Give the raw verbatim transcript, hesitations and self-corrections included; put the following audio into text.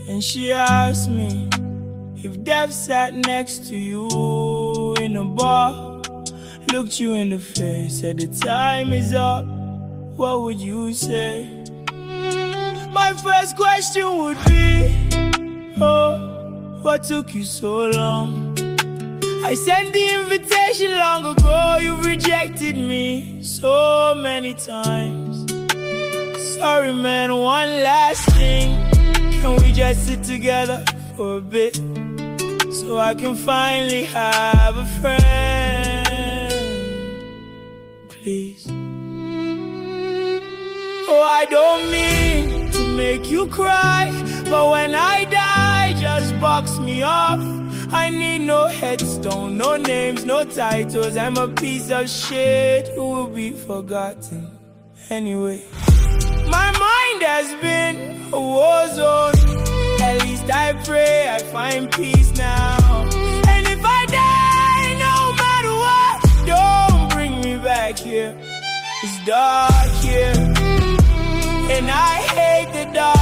And she asked me if death sat next to you in a bar, looked you in the face, said the time is up, what would you say? My first question would be, oh, what took you so long? I sent the invitation long ago, you rejected me so many times. Sorry man, one last thing, can we just sit together for a bit, so I can finally have a friend, please? Oh, I don't mean to make you cry, but when I die, just box me off. I need no headstone, no names, no titles. I'm a piece of shit who will be forgotten anyway. My mind has been a war zone. At least I pray I find peace now. And if I die, no matter what, don't bring me back here. It's dark here, and I hate the dark.